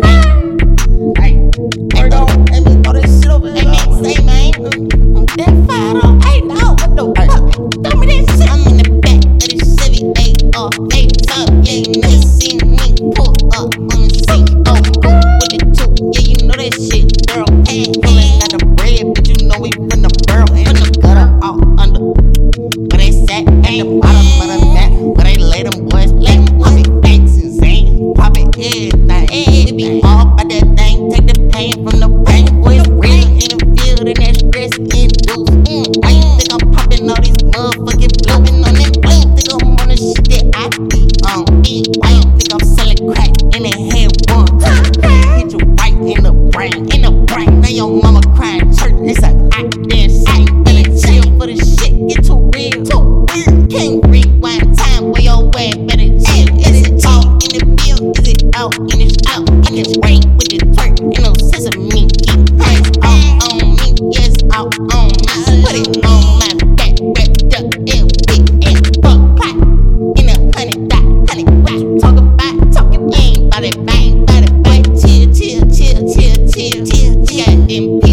Hey, hey, go. Hey, man, throw that shit over here. Hey, man, say, man. I'm that fired up. Hey, dog, what the fuck? Throw me that shit. I'm in the back of the Chevy, AR, face up. Yeah, you never seen me pull up on the seat. Oh, go with it too. Yeah, you know that shit, girl. Hey, pulling out the bread, but you know we finna burl. And the gutter all under. Where they sat at the bottom of the mat. Where they lay them boys, lay them pop it, thanks and zing. Pop it, everything. It be all by that thing. Take the pain from the brain. Boys real in the field and that stress induced. Why you think I'm popping all these motherfucking blowing on that? Why you think I'm on the shit that I be on? Why you think I'm selling crack in the head one? Hit you right in the brain, in the brain. Now your mama crying church. It's a act then shit. Better chill for the shit. Get too real, too weird. Can't rewind time where your ass better chill. Is it all in the field? Is it out in the out? I can rain with the twerk. Ain't no sense of me. Hands all on me, yes, out on me. Put it on my back, wrapped up in big and fuck crack. In a honey rock. Talk about talking, ain't about it, bang, about it, bang. Chill. We got them